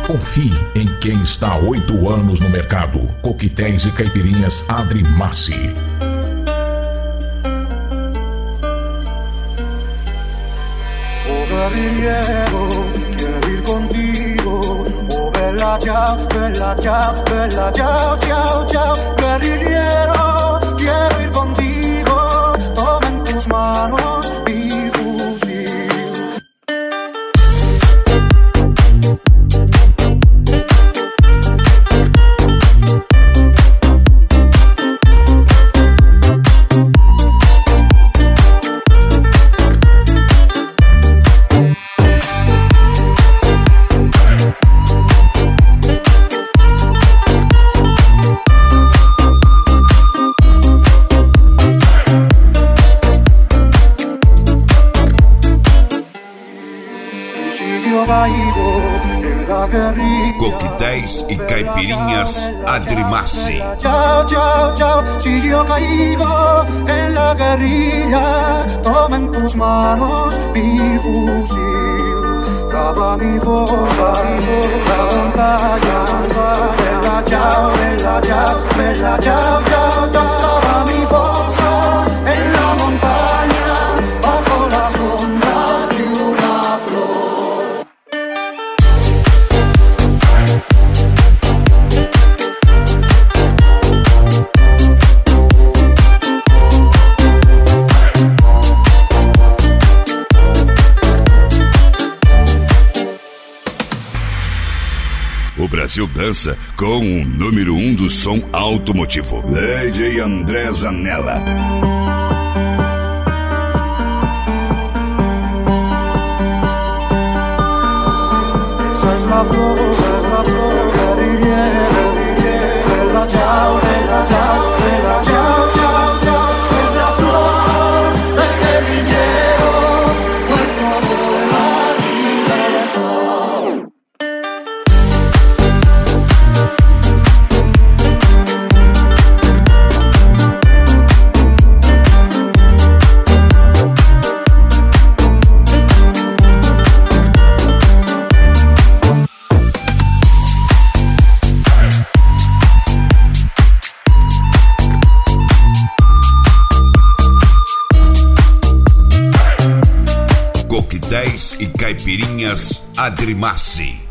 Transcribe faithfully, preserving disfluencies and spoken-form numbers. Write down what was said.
Confie em quem está há oito anos no mercado. Coquetéis e caipirinhas Adrimassi. Oh guerrillero, quiero ir contigo. Oh bella ciao, bella ciao, bella ciao, ciao, ciao. Guerrillero, quiero ir contigo. Toma en tus manos mi fusil. Coquetéis e caipirinhas Adrimassi. Chao, chao, chao. Si yo caigo en la guerrilla, toma en tus manos mi fusil. Cava mi fosa, la montaña. Bella chao, bella chao, bella chao, chao, chao. Cava mi fosa en la montaña, bajo la sombra de una flor. O Brasil dança com o número um do som automotivo, D J André Zanella. Esa es la flor, esa es la flor, guerrillero, guerrillero, bella ciao, bella ciao, bella ciao, ciao, ciao. Esa es la flor del guerrillero, nuestro de la libertad. Coquetéis e caipirinhas Adrimassi.